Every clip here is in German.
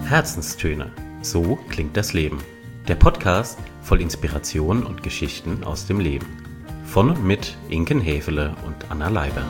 Herzenstöne. So klingt das Leben. Der Podcast voll Inspiration und Geschichten aus dem Leben. Von und mit Inken Häfele und Anna Leiber.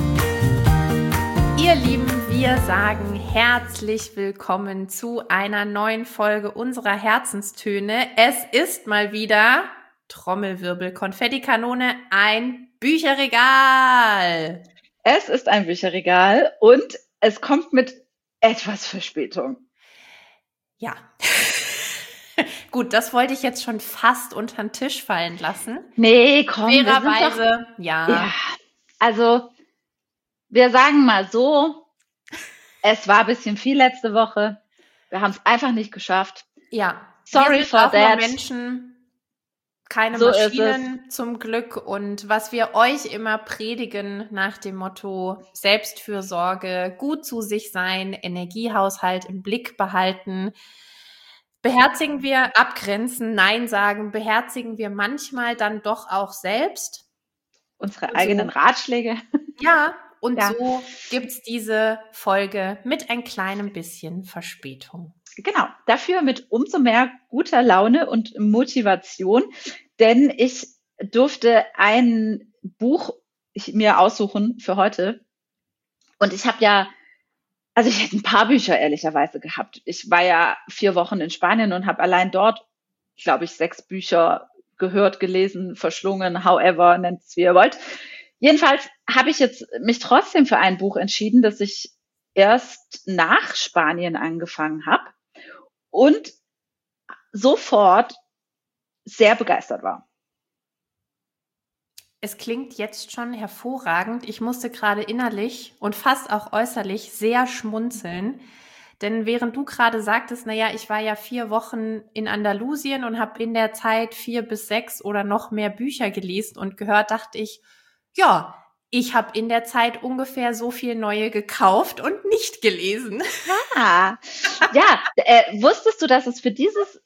Ihr Lieben, wir sagen herzlich willkommen zu einer neuen Folge unserer Herzenstöne. Es ist mal wieder, Trommelwirbel, Konfettikanone, ein Bücherregal. Es ist ein Bücherregal und es kommt mit etwas Verspätung. Ja, gut, das wollte ich jetzt schon fast unter den Tisch fallen lassen. Nee, komm, fairerweise, ja. Also, wir sagen mal so, es war ein bisschen viel letzte Woche. Wir haben es einfach nicht geschafft. Ja, sorry wir sind for auch nur that. Menschen, keine So Maschinen zum Glück. Und was wir euch immer predigen nach dem Motto Selbstfürsorge, gut zu sich sein, Energiehaushalt im Blick behalten, beherzigen wir, abgrenzen, Nein sagen, beherzigen wir manchmal dann doch auch selbst. Unsere Und eigenen Ratschläge. Ja, und Ja. so gibt's diese Folge mit ein kleinem bisschen Verspätung. Genau, dafür mit umso mehr guter Laune und Motivation, denn ich durfte ein Buch mir aussuchen für heute. Und ich habe ich hätte ein paar Bücher ehrlicherweise gehabt. Ich war ja 4 Wochen in Spanien und habe allein dort, glaube ich, 6 Bücher gehört, gelesen, verschlungen, however, nennt es wie ihr wollt. Jedenfalls habe ich jetzt mich trotzdem für ein Buch entschieden, das ich erst nach Spanien angefangen habe und sofort sehr begeistert war. Es klingt jetzt schon hervorragend. Ich musste gerade innerlich und fast auch äußerlich sehr schmunzeln. Denn während du gerade sagtest, naja, ich war ja 4 Wochen in Andalusien und habe in der Zeit 4 bis 6 oder noch mehr Bücher gelesen und gehört, dachte ich, ja, ich habe in der Zeit ungefähr so viel neue gekauft und nicht gelesen. Ja, wusstest du, dass es für dieses,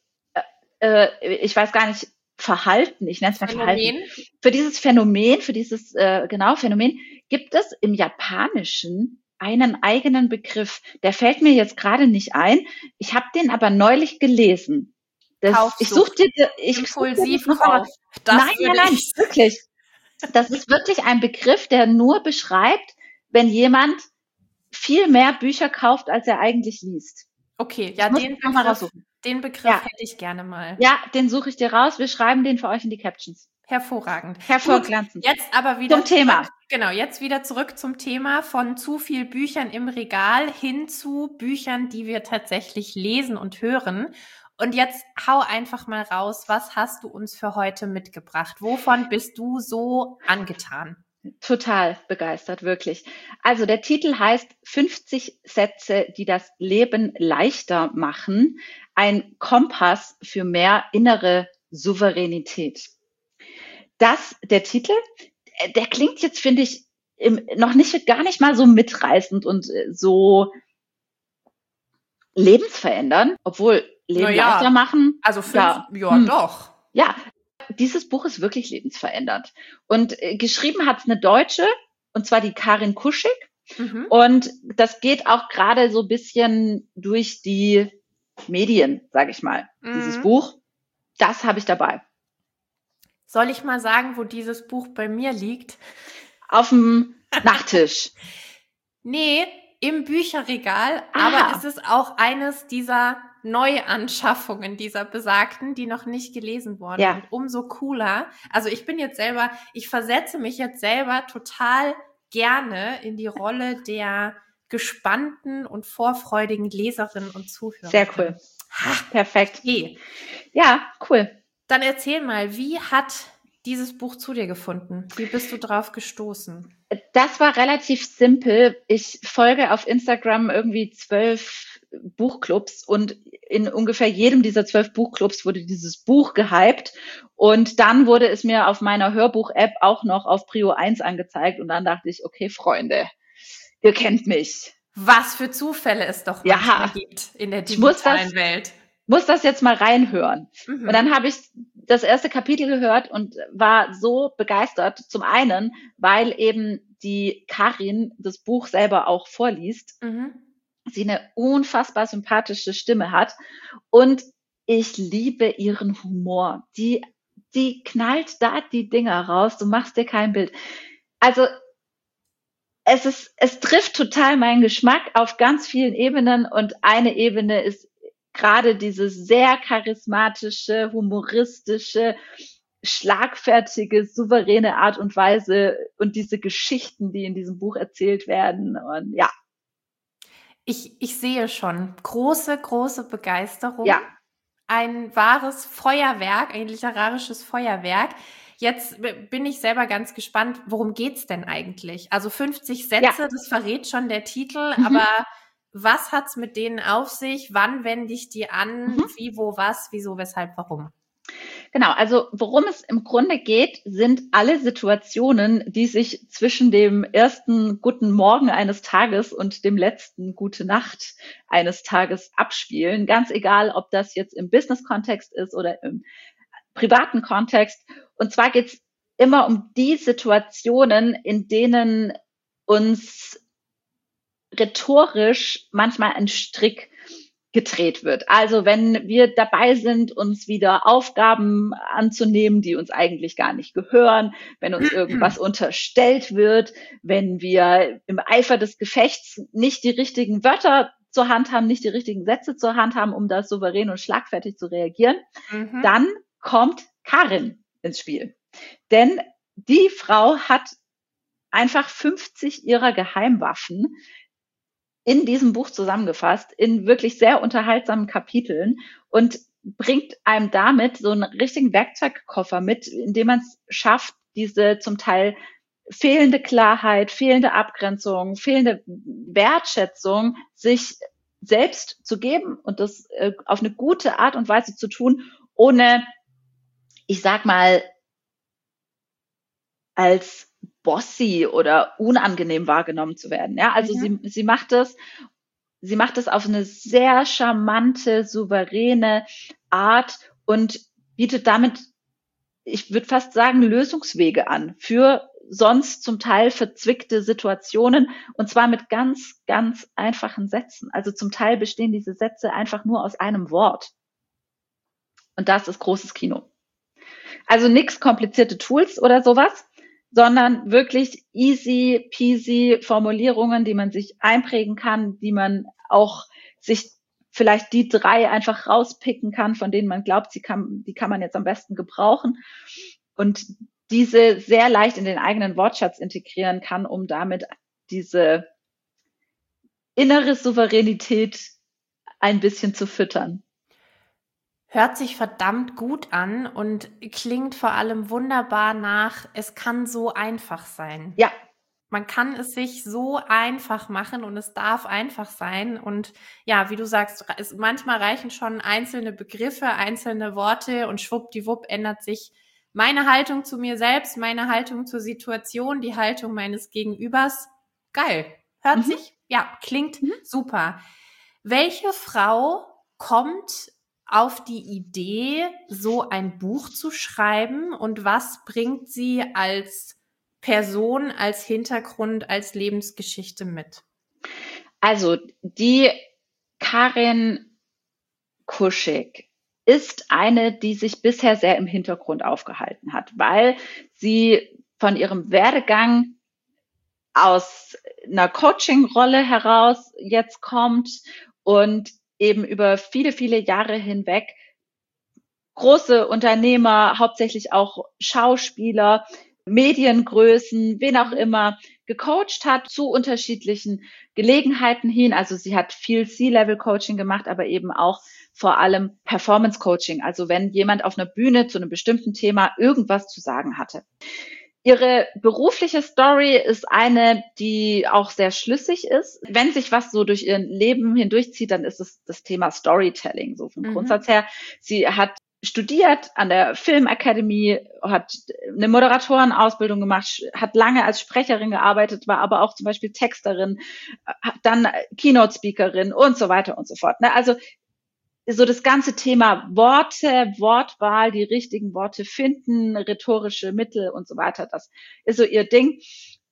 ich weiß gar nicht, Verhalten, ich nenne es mal Verhalten, für dieses Phänomen, Phänomen, gibt es im Japanischen einen eigenen Begriff. Der fällt mir jetzt gerade nicht ein. Ich habe den aber neulich gelesen. Ich suche dir Impulsivkauf. Nein, wirklich. Das ist wirklich ein Begriff, der nur beschreibt, wenn jemand viel mehr Bücher kauft, als er eigentlich liest. Okay, ja, den Begriff hätte ich gerne mal. Ja, den suche ich dir raus. Wir schreiben den für euch in die Captions. Hervorragend. Hervorglanzend. Jetzt aber wieder zum Thema. Genau, jetzt wieder zurück zum Thema von zu viel Büchern im Regal hin zu Büchern, die wir tatsächlich lesen und hören. Und jetzt hau einfach mal raus, was hast du uns für heute mitgebracht? Wovon bist du so angetan? Total begeistert, wirklich. Also der Titel heißt 50 Sätze, die das Leben leichter machen. Ein Kompass für mehr innere Souveränität. Der Titel, der klingt jetzt, finde ich, gar nicht mal so mitreißend und so lebensverändernd, obwohl Leben leichter machen. Also doch. Ja, dieses Buch ist wirklich lebensverändernd. Und geschrieben hat es eine Deutsche, und zwar die Karin Kuschig. Mhm. Und das geht auch gerade so ein bisschen durch die Medien, sage ich mal, dieses Buch. Das habe ich dabei. Soll ich mal sagen, wo dieses Buch bei mir liegt? Auf dem Nachttisch. Nee, im Bücherregal. Aber es ist auch eines dieser Neuanschaffungen dieser besagten, die noch nicht gelesen wurden. Ja. Und umso cooler. Also ich versetze mich jetzt selber total gerne in die Rolle der gespannten und vorfreudigen Leserin und Zuhörerin. Sehr cool. Perfekt. Okay. Ja, cool. Dann erzähl mal, wie hat dieses Buch zu dir gefunden? Wie bist du drauf gestoßen? Das war relativ simpel. Ich folge auf Instagram irgendwie 12 Buchclubs und in ungefähr jedem dieser 12 Buchclubs wurde dieses Buch gehypt und dann wurde es mir auf meiner Hörbuch-App auch noch auf Prio 1 angezeigt und dann dachte ich, okay, Freunde, ihr kennt mich. Was für Zufälle es doch manchmal gibt in der digitalen Welt. Muss das jetzt mal reinhören. Mhm. Und dann habe ich das erste Kapitel gehört und war so begeistert. Zum einen, weil eben die Karin das Buch selber auch vorliest. Mhm. sie eine unfassbar sympathische Stimme hat und ich liebe ihren Humor. Die knallt da die Dinger raus, du machst dir kein Bild. Also es trifft total meinen Geschmack auf ganz vielen Ebenen und eine Ebene ist gerade diese sehr charismatische, humoristische, schlagfertige, souveräne Art und Weise und diese Geschichten, die in diesem Buch erzählt werden. Und ja. Ich sehe schon große, große Begeisterung. Ja. Ein wahres Feuerwerk, ein literarisches Feuerwerk. Jetzt bin ich selber ganz gespannt, worum geht's denn eigentlich? Also 50 Sätze, das verrät schon der Titel, aber was hat's mit denen auf sich? Wann wende ich die an? Wie, wo, was, wieso, weshalb, warum? Genau, also worum es im Grunde geht, sind alle Situationen, die sich zwischen dem ersten guten Morgen eines Tages und dem letzten gute Nacht eines Tages abspielen. Ganz egal, ob das jetzt im Business-Kontext ist oder im privaten Kontext. Und zwar geht es immer um die Situationen, in denen uns rhetorisch manchmal ein Strick gedreht wird. Also wenn wir dabei sind, uns wieder Aufgaben anzunehmen, die uns eigentlich gar nicht gehören, wenn uns irgendwas unterstellt wird, wenn wir im Eifer des Gefechts nicht die richtigen Wörter zur Hand haben, nicht die richtigen Sätze zur Hand haben, um da souverän und schlagfertig zu reagieren, dann kommt Karin ins Spiel. Denn die Frau hat einfach 50 ihrer Geheimwaffen in diesem Buch zusammengefasst, in wirklich sehr unterhaltsamen Kapiteln und bringt einem damit so einen richtigen Werkzeugkoffer mit, in dem man es schafft, diese zum Teil fehlende Klarheit, fehlende Abgrenzung, fehlende Wertschätzung sich selbst zu geben und das auf eine gute Art und Weise zu tun, ohne, ich sag mal, als bossy oder unangenehm wahrgenommen zu werden. Ja, also sie macht es auf eine sehr charmante, souveräne Art und bietet damit, ich würde fast sagen, Lösungswege an für sonst zum Teil verzwickte Situationen und zwar mit ganz, ganz einfachen Sätzen. Also zum Teil bestehen diese Sätze einfach nur aus einem Wort. Und das ist großes Kino. Also nix komplizierte Tools oder sowas, sondern wirklich easy peasy Formulierungen, die man sich einprägen kann, die man auch sich vielleicht die 3 einfach rauspicken kann, von denen man glaubt, die kann man jetzt am besten gebrauchen und diese sehr leicht in den eigenen Wortschatz integrieren kann, um damit diese innere Souveränität ein bisschen zu füttern. Hört sich verdammt gut an und klingt vor allem wunderbar nach, es kann so einfach sein. Ja. Man kann es sich so einfach machen und es darf einfach sein. Und ja, wie du sagst, manchmal reichen schon einzelne Begriffe, einzelne Worte und schwuppdiwupp ändert sich meine Haltung zu mir selbst, meine Haltung zur Situation, die Haltung meines Gegenübers. Geil. Hört sich, klingt super. Welche Frau kommt auf die Idee, so ein Buch zu schreiben und was bringt sie als Person, als Hintergrund, als Lebensgeschichte mit? Also die Karin Kuschig ist eine, die sich bisher sehr im Hintergrund aufgehalten hat, weil sie von ihrem Werdegang aus einer Coaching-Rolle heraus jetzt kommt und eben über viele, viele Jahre hinweg große Unternehmer, hauptsächlich auch Schauspieler, Mediengrößen, wen auch immer, gecoacht hat zu unterschiedlichen Gelegenheiten hin. Also sie hat viel C-Level-Coaching gemacht, aber eben auch vor allem Performance-Coaching. Also wenn jemand auf einer Bühne zu einem bestimmten Thema irgendwas zu sagen hatte. Ihre berufliche Story ist eine, die auch sehr schlüssig ist. Wenn sich was so durch ihr Leben hindurchzieht, dann ist es das Thema Storytelling, so vom Grundsatz her. Sie hat studiert an der Film Academy, hat eine Moderatorenausbildung gemacht, hat lange als Sprecherin gearbeitet, war aber auch zum Beispiel Texterin, dann Keynote-Speakerin und so weiter und so fort. Also so das ganze Thema Worte, Wortwahl, die richtigen Worte finden, rhetorische Mittel und so weiter, das ist so ihr Ding.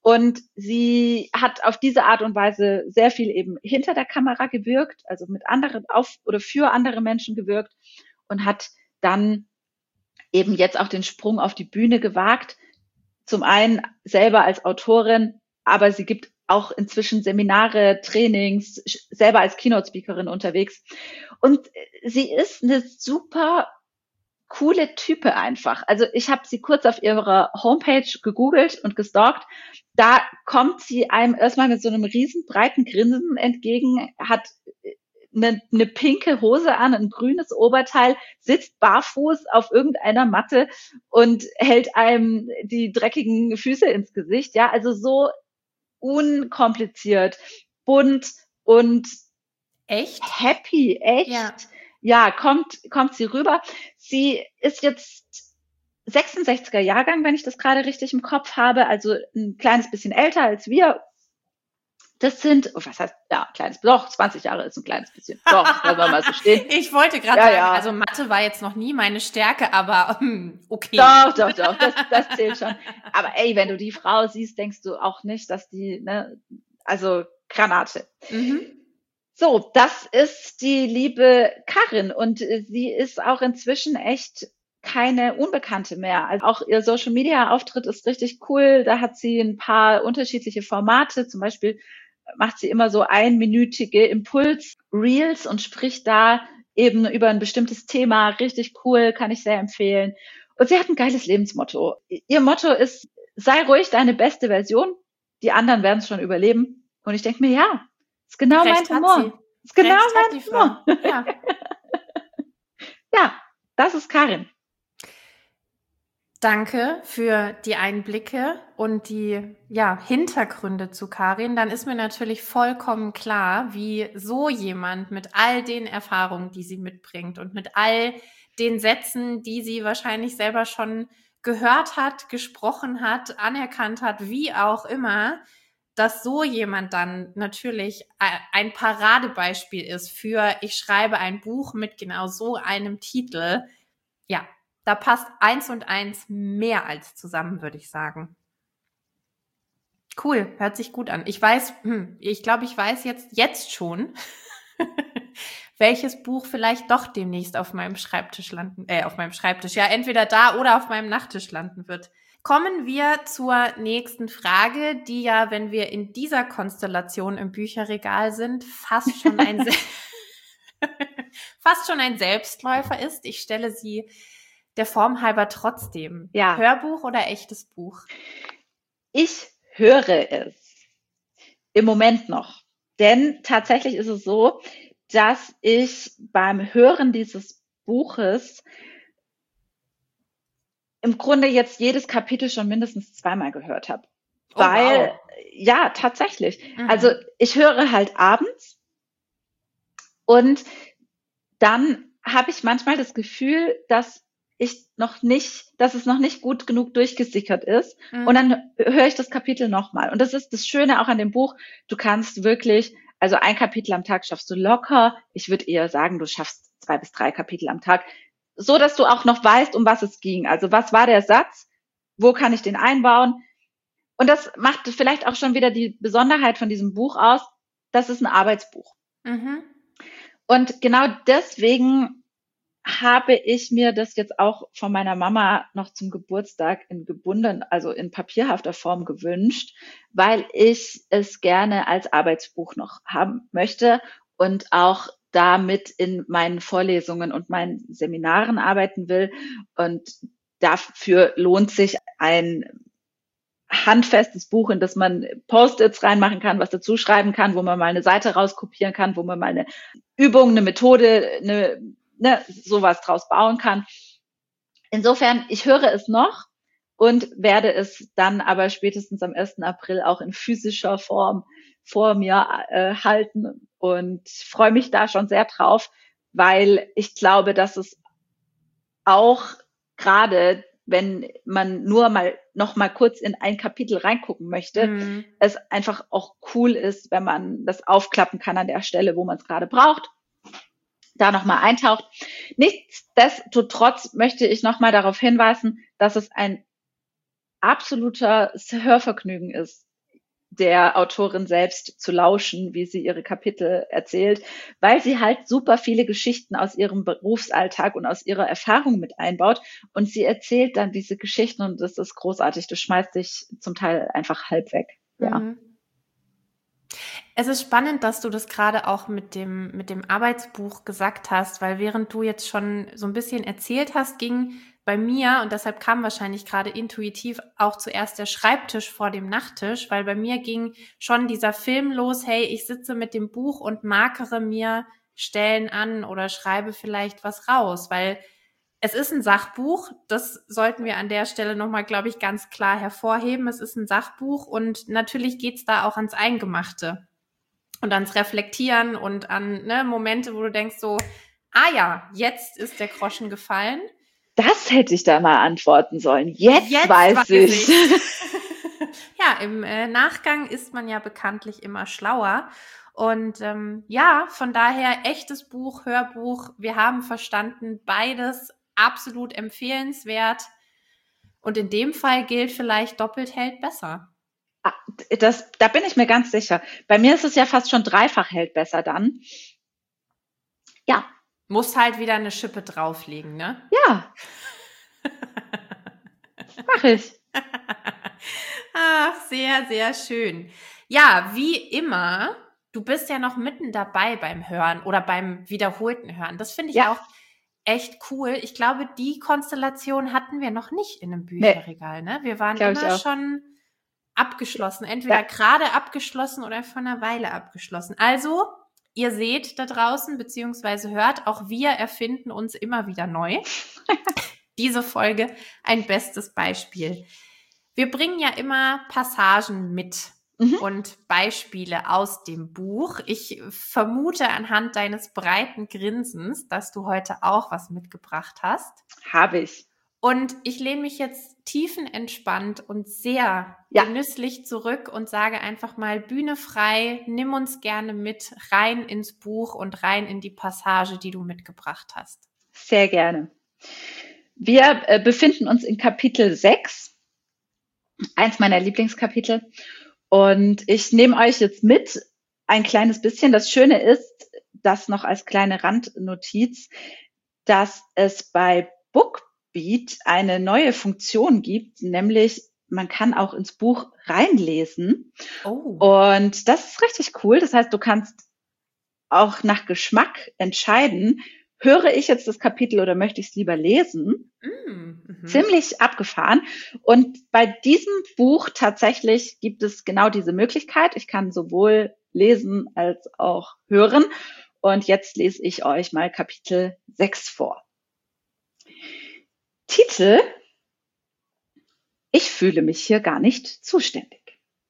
Und sie hat auf diese Art und Weise sehr viel eben hinter der Kamera gewirkt, also mit anderen oder für andere Menschen gewirkt und hat dann eben jetzt auch den Sprung auf die Bühne gewagt. Zum einen selber als Autorin, aber sie gibt auch inzwischen Seminare, Trainings, selber als Keynote-Speakerin unterwegs. Und sie ist eine super coole Type einfach. Also ich habe sie kurz auf ihrer Homepage gegoogelt und gestalkt. Da kommt sie einem erstmal mit so einem riesen breiten Grinsen entgegen, hat eine pinke Hose an, ein grünes Oberteil, sitzt barfuß auf irgendeiner Matte und hält einem die dreckigen Füße ins Gesicht. Ja, also so unkompliziert, bunt und echt happy, echt. Ja, kommt sie rüber. Sie ist jetzt 66er Jahrgang, wenn ich das gerade richtig im Kopf habe, also ein kleines bisschen älter als wir. Das sind, was heißt, ja, kleines, doch, 20 Jahre ist ein kleines bisschen. Doch, da wollen wir mal so stehen. Ich wollte gerade sagen, also Mathe war jetzt noch nie meine Stärke, aber okay. Doch, das zählt schon. Aber ey, wenn du die Frau siehst, denkst du auch nicht, dass die, ne, also Granate. So, das ist die liebe Karin und sie ist auch inzwischen echt keine Unbekannte mehr. Also auch ihr Social-Media-Auftritt ist richtig cool. Da hat sie ein paar unterschiedliche Formate. Zum Beispiel macht sie immer so einminütige Impuls-Reels und spricht da eben über ein bestimmtes Thema. Richtig cool, kann ich sehr empfehlen. Und sie hat ein geiles Lebensmotto. Ihr Motto ist, sei ruhig deine beste Version. Die anderen werden es schon überleben. Und ich denke mir, ja, ist genau mein Humor. Ist genau mein Humor. Ja. Ja, das ist Karin. Danke für die Einblicke und die Hintergründe zu Karin. Dann ist mir natürlich vollkommen klar, wie so jemand mit all den Erfahrungen, die sie mitbringt und mit all den Sätzen, die sie wahrscheinlich selber schon gehört hat, gesprochen hat, anerkannt hat, wie auch immer, dass so jemand dann natürlich ein Paradebeispiel ist für, ich schreibe ein Buch mit genau so einem Titel. Ja, da passt 1 und 1 mehr als zusammen, würde ich sagen. Cool, hört sich gut an. Ich glaube, ich weiß jetzt schon, welches Buch vielleicht doch demnächst auf meinem Schreibtisch entweder da oder auf meinem Nachttisch landen wird. Kommen wir zur nächsten Frage, die ja, wenn wir in dieser Konstellation im Bücherregal sind, fast schon ein Selbstläufer ist. Ich stelle sie der Form halber trotzdem. Ja. Hörbuch oder echtes Buch? Ich höre es. Im Moment noch. Denn tatsächlich ist es so, dass ich beim Hören dieses Buches im Grunde jetzt jedes Kapitel schon mindestens 2-mal gehört habe. Weil, wow. Ja, tatsächlich. Also ich höre halt abends und dann habe ich manchmal das Gefühl, dass es noch nicht gut genug durchgesickert ist. Und dann höre ich das Kapitel nochmal. Und das ist das Schöne auch an dem Buch. Du kannst wirklich, also ein Kapitel am Tag schaffst du locker. Ich würde eher sagen, du schaffst 2 bis 3 Kapitel am Tag. So, dass du auch noch weißt, um was es ging. Also was war der Satz? Wo kann ich den einbauen? Und das macht vielleicht auch schon wieder die Besonderheit von diesem Buch aus. Das ist ein Arbeitsbuch. Und genau deswegen habe ich mir das jetzt auch von meiner Mama noch zum Geburtstag in papierhafter Form gewünscht, weil ich es gerne als Arbeitsbuch noch haben möchte und auch damit in meinen Vorlesungen und meinen Seminaren arbeiten will. Und dafür lohnt sich ein handfestes Buch, in das man Post-its reinmachen kann, was dazu schreiben kann, wo man mal eine Seite rauskopieren kann, wo man mal eine Übung, eine Methode, sowas draus bauen kann. Insofern, ich höre es noch und werde es dann aber spätestens am 1. April auch in physischer Form vor mir halten und freue mich da schon sehr drauf, weil ich glaube, dass es auch gerade, wenn man nur noch mal kurz in ein Kapitel reingucken möchte, es einfach auch cool ist, wenn man das aufklappen kann an der Stelle, wo man es gerade braucht, da nochmal eintaucht. Nichtsdestotrotz möchte ich nochmal darauf hinweisen, dass es ein absoluter Hörvergnügen ist. der Autorin selbst zu lauschen, wie sie ihre Kapitel erzählt, weil sie halt super viele Geschichten aus ihrem Berufsalltag und aus ihrer Erfahrung mit einbaut. Und sie erzählt dann diese Geschichten und das ist großartig. Du schmeißt dich zum Teil einfach halb weg. Ja. Mhm. Es ist spannend, dass du das gerade auch mit dem Arbeitsbuch gesagt hast, weil während du jetzt schon so ein bisschen erzählt hast, ging bei mir, und deshalb kam wahrscheinlich gerade intuitiv auch zuerst der Schreibtisch vor dem Nachttisch, weil bei mir ging schon dieser Film los, hey, ich sitze mit dem Buch und markere mir Stellen an oder schreibe vielleicht was raus, weil es ist ein Sachbuch, das sollten wir an der Stelle nochmal, glaube ich, ganz klar hervorheben. Es ist ein Sachbuch und natürlich geht's da auch ans Eingemachte und ans Reflektieren und an Momente, wo du denkst so, ah ja, jetzt ist der Groschen gefallen. Das hätte ich da mal antworten sollen. Jetzt weiß ich. Ja, im Nachgang ist man ja bekanntlich immer schlauer. Und ja, von daher echtes Buch, Hörbuch, wir haben verstanden, beides absolut empfehlenswert. Und in dem Fall gilt vielleicht doppelt hält besser. Da bin ich mir ganz sicher. Bei mir ist es ja fast schon dreifach hält besser dann. Ja. Muss halt wieder eine Schippe drauflegen, ne? Ja. Mach ich. Ach, sehr, sehr schön. Ja, wie immer, du bist ja noch mitten dabei beim Hören oder beim wiederholten Hören. Das finde ich auch echt cool. Ich glaube, die Konstellation hatten wir noch nicht in einem Bücherregal, ne? Wir waren immer schon abgeschlossen. Entweder gerade abgeschlossen oder vor einer Weile abgeschlossen. Also, ihr seht da draußen, beziehungsweise hört, auch wir erfinden uns immer wieder neu. Diese Folge ein bestes Beispiel. Wir bringen ja immer Passagen mit und Beispiele aus dem Buch. Ich vermute anhand deines breiten Grinsens, dass du heute auch was mitgebracht hast. Habe ich. Und ich lehne mich jetzt tiefenentspannt und sehr genüsslich zurück und sage einfach mal, Bühne frei, nimm uns gerne mit rein ins Buch und rein in die Passage, die du mitgebracht hast. Sehr gerne. Wir befinden uns in Kapitel 6, eins meiner Lieblingskapitel. Und ich nehme euch jetzt mit ein kleines bisschen. Das Schöne ist, dass noch als kleine Randnotiz, dass es bei Bookbeat eine neue Funktion gibt, nämlich man kann auch ins Buch reinlesen. Oh. Und das ist richtig cool. Das heißt, du kannst auch nach Geschmack entscheiden, höre ich jetzt das Kapitel oder möchte ich es lieber lesen? Ziemlich abgefahren. Und bei diesem Buch tatsächlich gibt es genau diese Möglichkeit. Ich kann sowohl lesen als auch hören. Und jetzt lese ich euch mal Kapitel 6 vor. Titel: Ich fühle mich hier gar nicht zuständig.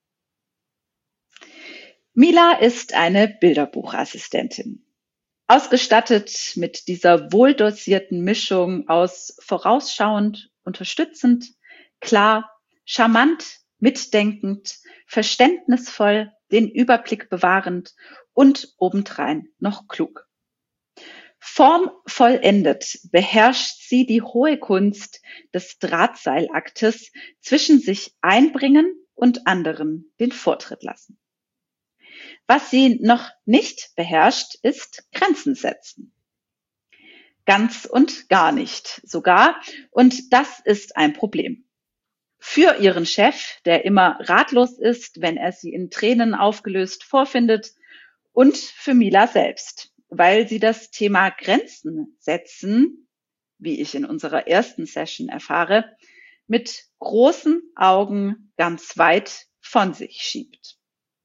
Mila ist eine Bilderbuchassistentin. Ausgestattet mit dieser wohldosierten Mischung aus vorausschauend, unterstützend, klar, charmant, mitdenkend, verständnisvoll, den Überblick bewahrend und obendrein noch klug. Formvollendet beherrscht sie die hohe Kunst des Drahtseilaktes zwischen sich einbringen und anderen den Vortritt lassen. Was sie noch nicht beherrscht, ist Grenzen setzen. Ganz und gar nicht sogar. Und das ist ein Problem. Für ihren Chef, der immer ratlos ist, wenn er sie in Tränen aufgelöst vorfindet, und für Mila selbst, weil sie das Thema Grenzen setzen, wie ich in unserer ersten Session erfahre, mit großen Augen ganz weit von sich schiebt.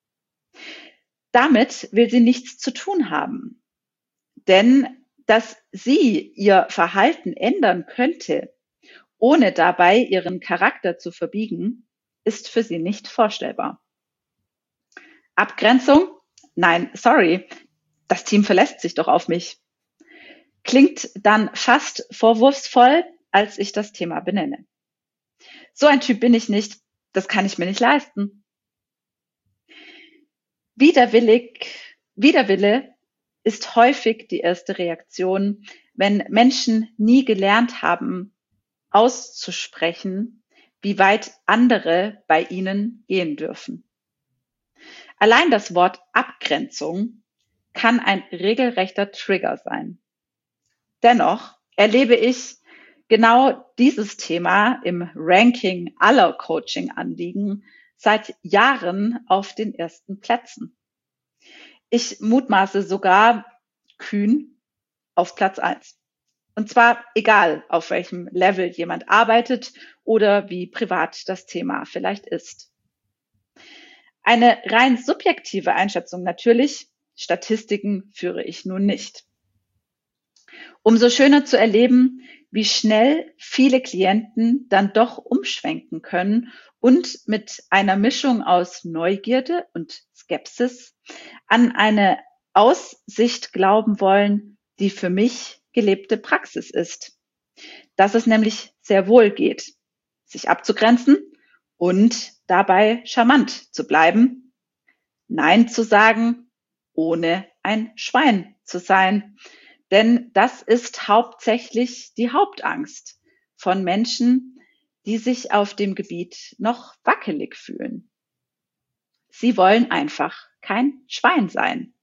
Damit will sie nichts zu tun haben, denn dass sie ihr Verhalten ändern könnte, ohne dabei ihren Charakter zu verbiegen, ist für sie nicht vorstellbar. Abgrenzung? Nein, sorry, das Team verlässt sich doch auf mich. Klingt dann fast vorwurfsvoll, als ich das Thema benenne. So ein Typ bin ich nicht, das kann ich mir nicht leisten. Widerwille ist häufig die erste Reaktion, wenn Menschen nie gelernt haben, auszusprechen, wie weit andere bei ihnen gehen dürfen. Allein das Wort Abgrenzung kann ein regelrechter Trigger sein. Dennoch erlebe ich genau dieses Thema im Ranking aller Coaching-Anliegen seit Jahren auf den ersten Plätzen. Ich mutmaße sogar kühn auf Platz 1. Und zwar egal, auf welchem Level jemand arbeitet oder wie privat das Thema vielleicht ist. Eine rein subjektive Einschätzung natürlich, Statistiken führe ich nun nicht. Umso schöner zu erleben, wie schnell viele Klienten dann doch umschwenken können und mit einer Mischung aus Neugierde und Skepsis an eine Aussicht glauben wollen, die für mich gelebte Praxis ist. Dass es nämlich sehr wohl geht, sich abzugrenzen und dabei charmant zu bleiben, Nein zu sagen, ohne ein Schwein zu sein. Denn das ist hauptsächlich die Hauptangst von Menschen, die sich auf dem Gebiet noch wackelig fühlen. Sie wollen einfach kein Schwein sein.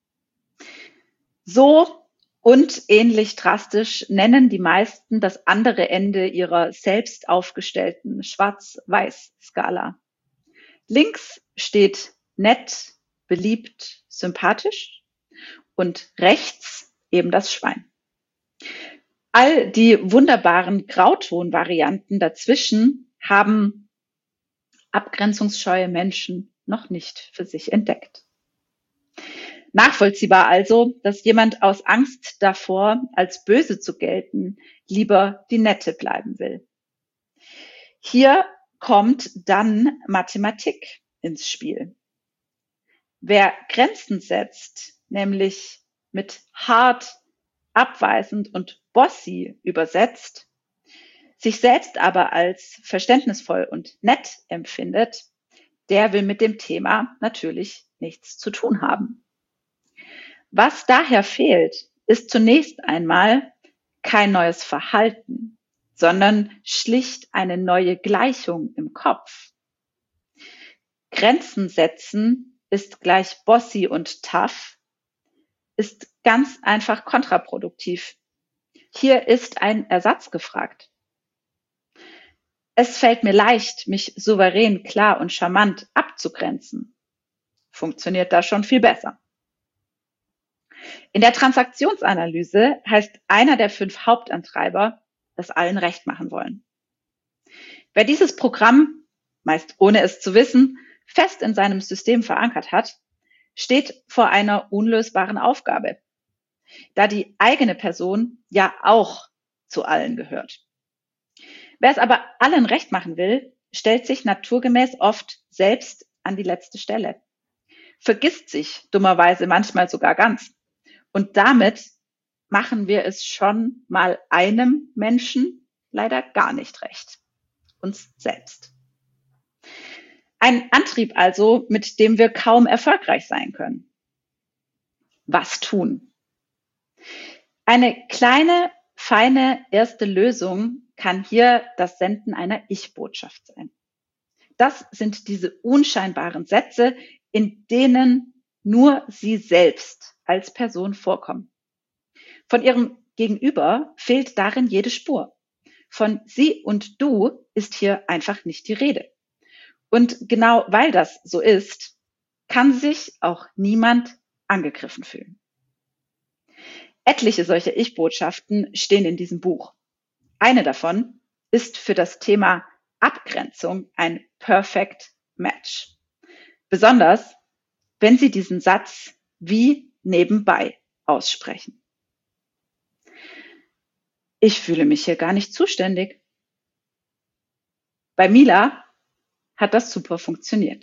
So und ähnlich drastisch nennen die meisten das andere Ende ihrer selbst aufgestellten Schwarz-Weiß-Skala. Links steht nett, beliebt, sympathisch und rechts eben das Schwein. All die wunderbaren Grauton-Varianten dazwischen haben abgrenzungsscheue Menschen noch nicht für sich entdeckt. Nachvollziehbar also, dass jemand aus Angst davor, als böse zu gelten, lieber die Nette bleiben will. Hier kommt dann Mathematik ins Spiel. Wer Grenzen setzt, nämlich mit hart, abweisend und bossy übersetzt, sich selbst aber als verständnisvoll und nett empfindet, der will mit dem Thema natürlich nichts zu tun haben. Was daher fehlt, ist zunächst einmal kein neues Verhalten, sondern schlicht eine neue Gleichung im Kopf. Grenzen setzen ist gleich bossy und tough, ist ganz einfach kontraproduktiv. Hier ist ein Ersatz gefragt. Es fällt mir leicht, mich souverän, klar und charmant abzugrenzen. Funktioniert da schon viel besser. In der Transaktionsanalyse heißt einer der 5 Hauptantreiber, das allen recht machen wollen. Wer dieses Programm, meist ohne es zu wissen, fest in seinem System verankert hat, steht vor einer unlösbaren Aufgabe, da die eigene Person ja auch zu allen gehört. Wer es aber allen recht machen will, stellt sich naturgemäß oft selbst an die letzte Stelle, vergisst sich dummerweise manchmal sogar ganz. Und damit machen wir es schon mal einem Menschen leider gar nicht recht, uns selbst. Ein Antrieb also, mit dem wir kaum erfolgreich sein können. Was tun? Eine kleine, feine erste Lösung kann hier das Senden einer Ich-Botschaft sein. Das sind diese unscheinbaren Sätze, in denen nur Sie selbst als Person vorkommen. Von Ihrem Gegenüber fehlt darin jede Spur. Von Sie und Du ist hier einfach nicht die Rede. Und genau weil das so ist, kann sich auch niemand angegriffen fühlen. Etliche solcher Ich-Botschaften stehen in diesem Buch. Eine davon ist für das Thema Abgrenzung ein Perfect Match. Besonders, wenn Sie diesen Satz wie nebenbei aussprechen. Ich fühle mich hier gar nicht zuständig. Bei Mila hat das super funktioniert.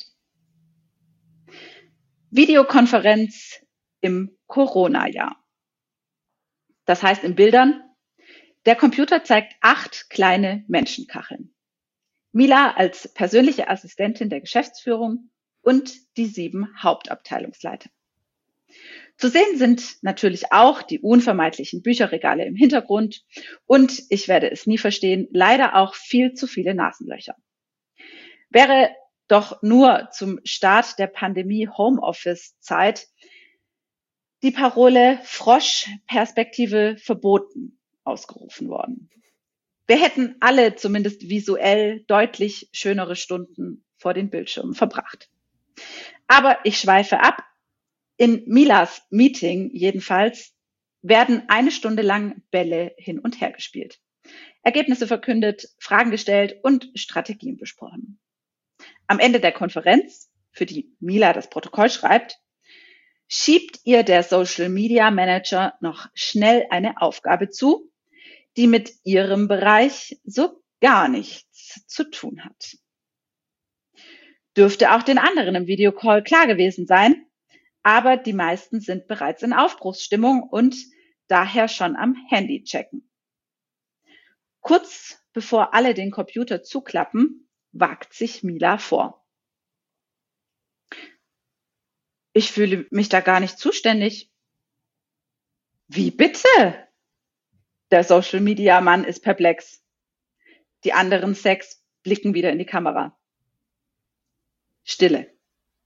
Videokonferenz im Corona-Jahr. Das heißt in Bildern, der Computer zeigt 8 kleine Menschenkacheln. Mila als persönliche Assistentin der Geschäftsführung und die 7 Hauptabteilungsleiter. Zu sehen sind natürlich auch die unvermeidlichen Bücherregale im Hintergrund und, ich werde es nie verstehen, leider auch viel zu viele Nasenlöcher. Wäre doch nur zum Start der Pandemie Homeoffice-Zeit die Parole Froschperspektive verboten ausgerufen worden. Wir hätten alle zumindest visuell deutlich schönere Stunden vor den Bildschirmen verbracht. Aber ich schweife ab. In Milas Meeting jedenfalls werden 1 Stunde lang Bälle hin und her gespielt. Ergebnisse verkündet, Fragen gestellt und Strategien besprochen. Am Ende der Konferenz, für die Mila das Protokoll schreibt, schiebt ihr der Social Media Manager noch schnell eine Aufgabe zu, die mit ihrem Bereich so gar nichts zu tun hat. Dürfte auch den anderen im Videocall klar gewesen sein, aber die meisten sind bereits in Aufbruchsstimmung und daher schon am Handy checken. Kurz bevor alle den Computer zuklappen, wagt sich Mila vor. Ich fühle mich da gar nicht zuständig. Wie bitte? Der Social Media Mann ist perplex. Die anderen 6 blicken wieder in die Kamera. Stille.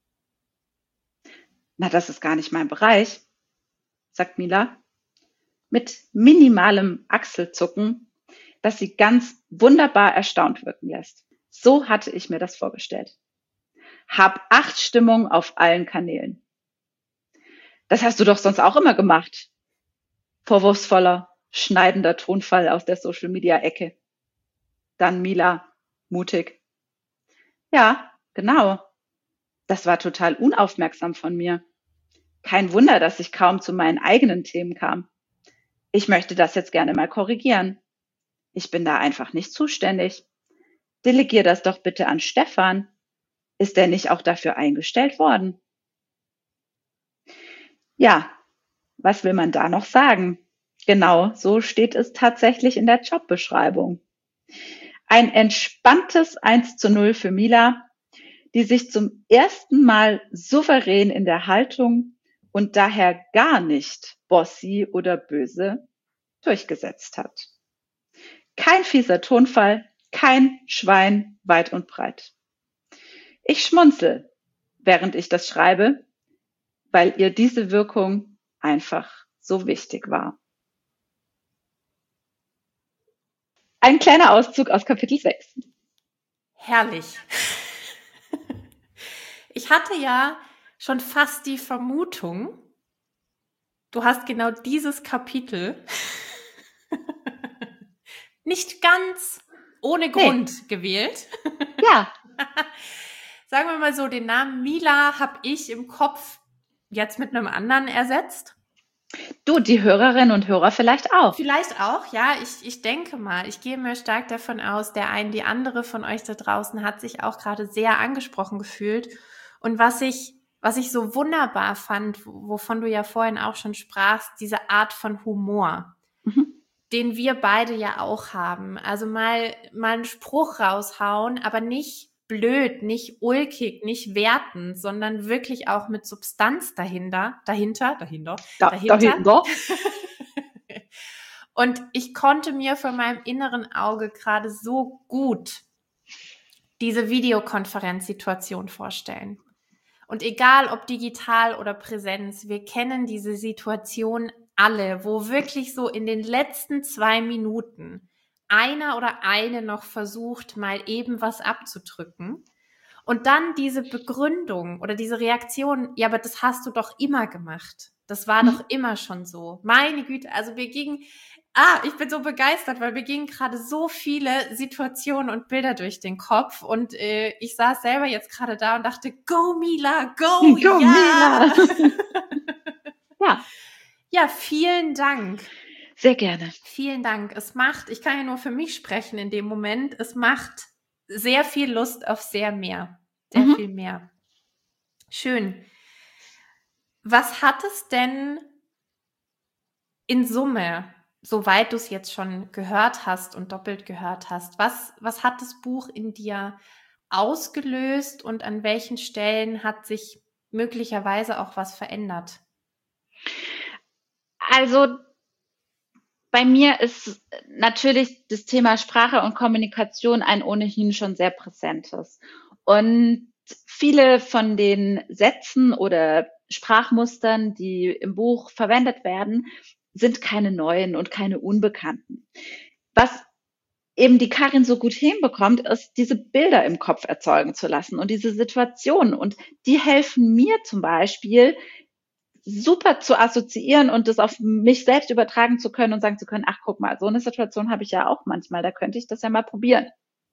Na, das ist gar nicht mein Bereich, sagt Mila mit minimalem Achselzucken, das sie ganz wunderbar erstaunt wirken lässt. So hatte ich mir das vorgestellt. Hab 8 Stimmungen auf allen Kanälen. Das hast du doch sonst auch immer gemacht. Vorwurfsvoller, schneidender Tonfall aus der Social-Media-Ecke. Dann Mila, mutig. Ja, genau. Das war total unaufmerksam von mir. Kein Wunder, dass ich kaum zu meinen eigenen Themen kam. Ich möchte das jetzt gerne mal korrigieren. Ich bin da einfach nicht zuständig. Delegier das doch bitte an Stefan. Ist er nicht auch dafür eingestellt worden? Ja, was will man da noch sagen? Genau, so steht es tatsächlich in der Jobbeschreibung. Ein entspanntes 1:0 für Mila, die sich zum ersten Mal souverän in der Haltung und daher gar nicht bossy oder böse durchgesetzt hat. Kein fieser Tonfall, kein Schwein weit und breit. Ich schmunzel, während ich das schreibe, weil ihr diese Wirkung einfach so wichtig war. Ein kleiner Auszug aus Kapitel 6. Herrlich. Ich hatte ja schon fast die Vermutung, du hast genau dieses Kapitel nicht ganz ohne Grund gewählt. Ja. Sagen wir mal so, den Namen Mila habe ich im Kopf jetzt mit einem anderen ersetzt. Du, die Hörerinnen und Hörer vielleicht auch. Vielleicht auch, ja. Ich denke mal, ich gehe mir stark davon aus, die andere von euch da draußen hat sich auch gerade sehr angesprochen gefühlt. Und was ich so wunderbar fand, wovon du ja vorhin auch schon sprachst, diese Art von Humor, den wir beide ja auch haben. Also mal einen Spruch raushauen, aber nicht blöd, nicht ulkig, nicht wertend, sondern wirklich auch mit Substanz dahinter. Und ich konnte mir vor meinem inneren Auge gerade so gut diese Videokonferenzsituation vorstellen. Und egal ob digital oder Präsenz, wir kennen diese Situation alle, wo wirklich so in den letzten 2 Minuten einer oder eine noch versucht, mal eben was abzudrücken. Und dann diese Begründung oder diese Reaktion, ja, aber das hast du doch immer gemacht. Das war doch immer schon so. Meine Güte, also ich bin so begeistert, weil mir gingen gerade so viele Situationen und Bilder durch den Kopf und ich saß selber jetzt gerade da und dachte, go Mila, go ja! Mila! Ja. Ja, vielen Dank. Sehr gerne. Vielen Dank. Ich kann ja nur für mich sprechen in dem Moment, es macht sehr viel Lust auf sehr mehr. Sehr viel mehr. Schön. Was hat es denn in Summe, soweit du es jetzt schon gehört hast und doppelt gehört hast, was hat das Buch in dir ausgelöst und an welchen Stellen hat sich möglicherweise auch was verändert? Also bei mir ist natürlich das Thema Sprache und Kommunikation ein ohnehin schon sehr präsentes. Und viele von den Sätzen oder Sprachmustern, die im Buch verwendet werden, sind keine neuen und keine unbekannten. Was eben die Karin so gut hinbekommt, ist, diese Bilder im Kopf erzeugen zu lassen und diese Situationen. Und die helfen mir zum Beispiel, super zu assoziieren und das auf mich selbst übertragen zu können und sagen zu können, ach, guck mal, so eine Situation habe ich ja auch manchmal, da könnte ich das ja mal probieren.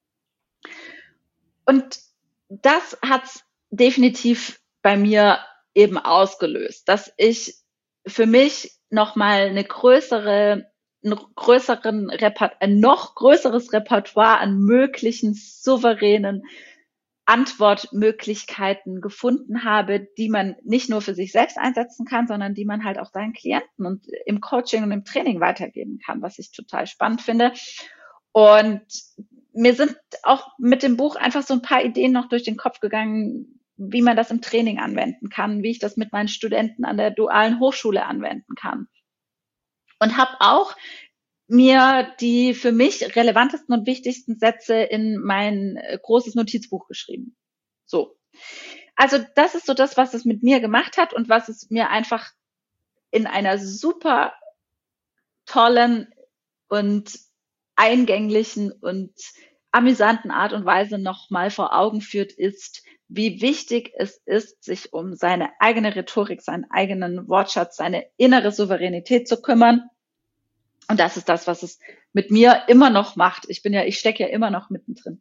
Und das hat's definitiv bei mir eben ausgelöst, dass ich für mich nochmal ein noch größeres Repertoire an möglichen souveränen Antwortmöglichkeiten gefunden habe, die man nicht nur für sich selbst einsetzen kann, sondern die man halt auch seinen Klienten und im Coaching und im Training weitergeben kann, was ich total spannend finde. Und mir sind auch mit dem Buch einfach so ein paar Ideen noch durch den Kopf gegangen, wie man das im Training anwenden kann, wie ich das mit meinen Studenten an der dualen Hochschule anwenden kann. Und habe auch mir die für mich relevantesten und wichtigsten Sätze in mein großes Notizbuch geschrieben. So. Also das ist so das, was es mit mir gemacht hat und was es mir einfach in einer super tollen und eingänglichen und amüsanten Art und Weise nochmal vor Augen führt, ist, wie wichtig es ist, sich um seine eigene Rhetorik, seinen eigenen Wortschatz, seine innere Souveränität zu kümmern. Und das ist das, was es mit mir immer noch macht. Ich stecke ja immer noch mittendrin.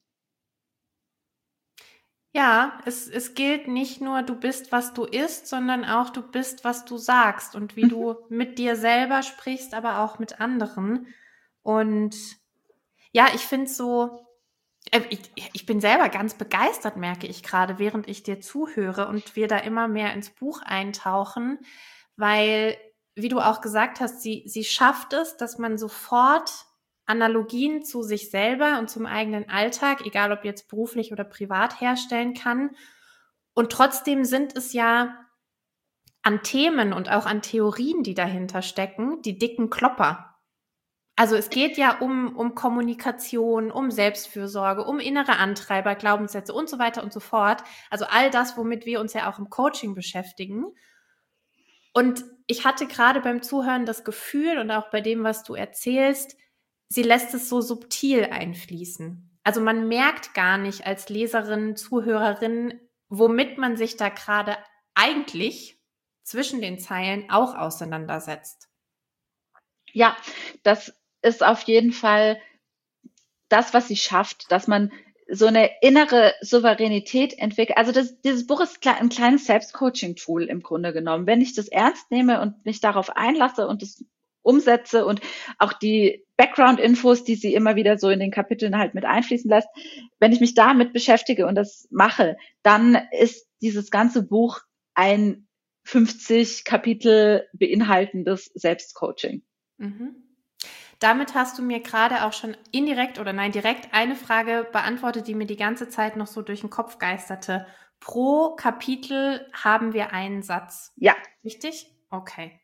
Ja, es gilt nicht nur, du bist, was du isst, sondern auch, du bist, was du sagst und wie du mit dir selber sprichst, aber auch mit anderen. Und ja, ich finde es so, ich bin selber ganz begeistert, merke ich gerade, während ich dir zuhöre und wir da immer mehr ins Buch eintauchen, weil, wie du auch gesagt hast, sie schafft es, dass man sofort Analogien zu sich selber und zum eigenen Alltag, egal ob jetzt beruflich oder privat, herstellen kann. Und trotzdem sind es ja an Themen und auch an Theorien, die dahinter stecken, die dicken Klopper. Also es geht ja um Kommunikation, um Selbstfürsorge, um innere Antreiber, Glaubenssätze und so weiter und so fort. Also all das, womit wir uns ja auch im Coaching beschäftigen. Und ich hatte gerade beim Zuhören das Gefühl und auch bei dem, was du erzählst, sie lässt es so subtil einfließen. Also man merkt gar nicht als Leserin, Zuhörerin, womit man sich da gerade eigentlich zwischen den Zeilen auch auseinandersetzt. Ja, das ist auf jeden Fall das, was sie schafft, dass man so eine innere Souveränität entwickelt. Also dieses Buch ist ein kleines Selbstcoaching-Tool im Grunde genommen. Wenn ich das ernst nehme und mich darauf einlasse und das umsetze und auch die Background-Infos, die sie immer wieder so in den Kapiteln halt mit einfließen lässt, wenn ich mich damit beschäftige und das mache, dann ist dieses ganze Buch ein 50 Kapitel beinhaltendes Selbstcoaching. Mhm. Damit hast du mir gerade auch schon indirekt oder nein, direkt eine Frage beantwortet, die mir die ganze Zeit noch so durch den Kopf geisterte. Pro Kapitel haben wir einen Satz. Ja. Richtig? Okay.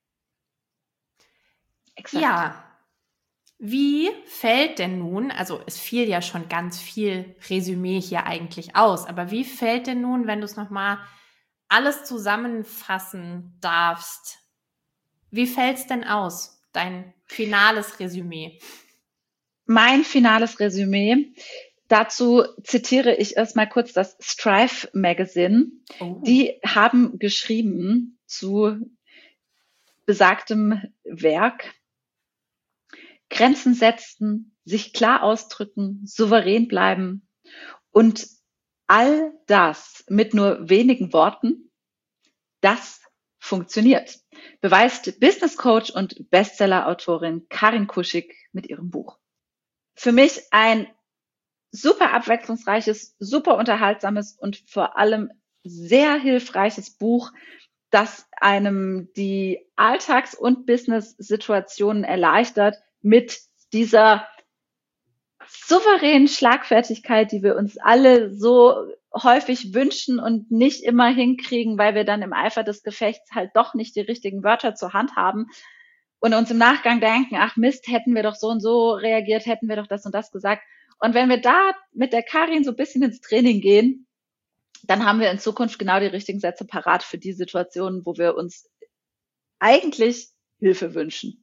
Exakt. Ja. Wie fällt denn nun, also es fiel ja schon ganz viel Resümee hier eigentlich aus, aber wie fällt denn nun, wenn du es nochmal alles zusammenfassen darfst, wie fällt es denn aus? Dein finales Resümee. Mein finales Resümee. Dazu zitiere ich erstmal kurz das Strive Magazine. Oh. Die haben geschrieben zu besagtem Werk: Grenzen setzen, sich klar ausdrücken, souverän bleiben und all das mit nur wenigen Worten, das funktioniert, beweist Business Coach und Bestseller-Autorin Karin Kuschig mit ihrem Buch. Für mich ein super abwechslungsreiches, super unterhaltsames und vor allem sehr hilfreiches Buch, das einem die Alltags- und Business-Situationen erleichtert mit dieser souveränen Schlagfertigkeit, die wir uns alle so häufig wünschen und nicht immer hinkriegen, weil wir dann im Eifer des Gefechts halt doch nicht die richtigen Wörter zur Hand haben und uns im Nachgang denken, ach Mist, hätten wir doch so und so reagiert, hätten wir doch das und das gesagt. Und wenn wir da mit der Karin so ein bisschen ins Training gehen, dann haben wir in Zukunft genau die richtigen Sätze parat für die Situationen, wo wir uns eigentlich Hilfe wünschen.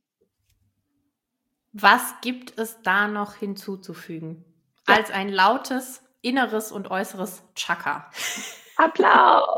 Was gibt es da noch hinzuzufügen? Ja. Als ein lautes inneres und äußeres Chaka. Applaus!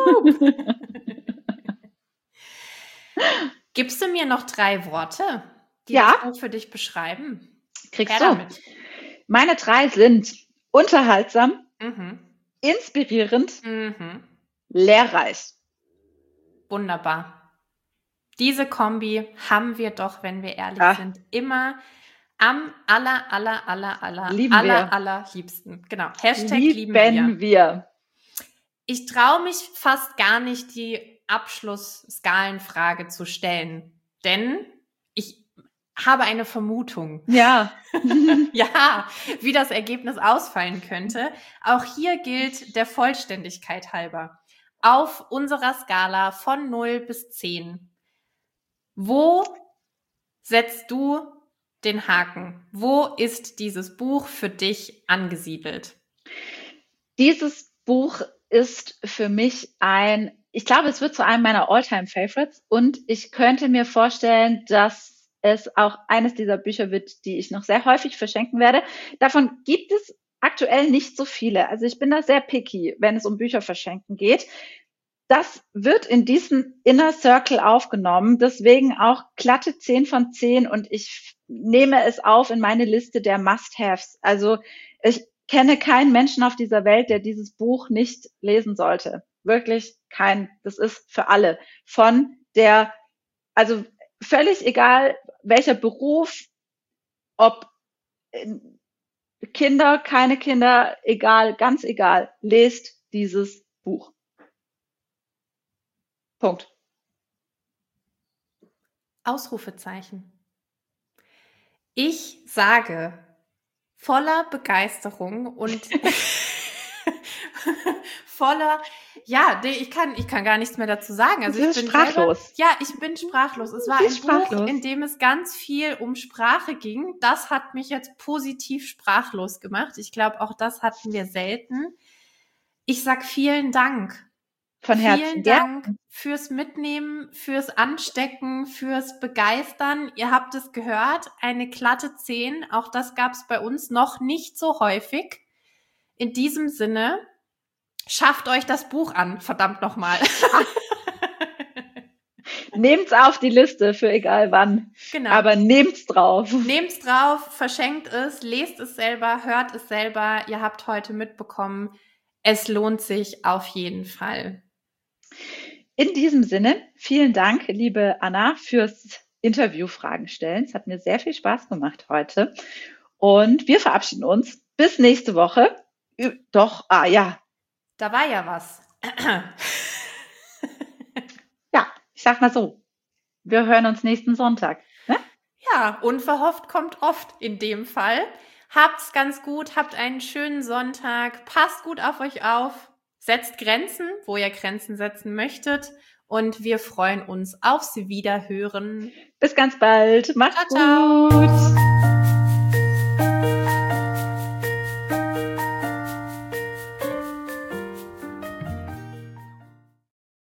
Gibst du mir noch 3 Worte, die Ja. das Buch für dich beschreiben? Kriegst Her du. damit. Meine 3 sind unterhaltsam, Mhm. inspirierend, Mhm. lehrreich. Wunderbar. Diese Kombi haben wir doch, wenn wir ehrlich Ja. sind, immer am Lieben wir. allerliebsten. Genau. Hashtag lieben wir. Lieben wir. Ich traue mich fast gar nicht, die Abschlussskalenfrage zu stellen, denn ich habe eine Vermutung. Ja. Ja, wie das Ergebnis ausfallen könnte. Auch hier gilt der Vollständigkeit halber. Auf unserer Skala von 0 bis 10. Wo setzt du den Haken? Wo ist dieses Buch für dich angesiedelt? Dieses Buch ist für mich ich glaube, es wird zu einem meiner All-Time-Favorites und ich könnte mir vorstellen, dass es auch eines dieser Bücher wird, die ich noch sehr häufig verschenken werde. Davon gibt es aktuell nicht so viele. Also ich bin da sehr picky, wenn es um Bücher verschenken geht. Das wird in diesen Inner Circle aufgenommen, deswegen auch glatte 10 von 10 und ich nehme es auf in meine Liste der Must-Haves. Also ich kenne keinen Menschen auf dieser Welt, der dieses Buch nicht lesen sollte. Wirklich kein. Das ist für alle. Also völlig egal, welcher Beruf, ob Kinder, keine Kinder, egal, ganz egal, lest dieses Buch. Punkt. Ausrufezeichen. Ich sage voller Begeisterung und ich kann gar nichts mehr dazu sagen. Also ich bin sprachlos. Ich bin sprachlos. Es war ein Buch, in dem es ganz viel um Sprache ging. Das hat mich jetzt positiv sprachlos gemacht. Ich glaube, auch das hatten wir selten. Ich sag vielen Dank. Von Herzen. Vielen Dank fürs Mitnehmen, fürs Anstecken, fürs Begeistern. Ihr habt es gehört, eine glatte 10. Auch das gab es bei uns noch nicht so häufig. In diesem Sinne, schafft euch das Buch an, verdammt nochmal. Nehmt's auf die Liste für egal wann. Genau. Aber nehmt's drauf. Nehmt's drauf, verschenkt es, lest es selber, hört es selber. Ihr habt heute mitbekommen, es lohnt sich auf jeden Fall. In diesem Sinne, vielen Dank, liebe Anna, fürs Interviewfragen stellen. Es hat mir sehr viel Spaß gemacht heute. Und wir verabschieden uns. Bis nächste Woche. Ja. Da war ja was. Ja, ich sag mal so. Wir hören uns nächsten Sonntag. Ne? Ja, unverhofft kommt oft in dem Fall. Habt's ganz gut, habt einen schönen Sonntag, passt gut auf euch auf, setzt Grenzen, wo ihr Grenzen setzen möchtet und wir freuen uns aufs Wiederhören. Bis ganz bald. Macht's Ciao, ciao. gut.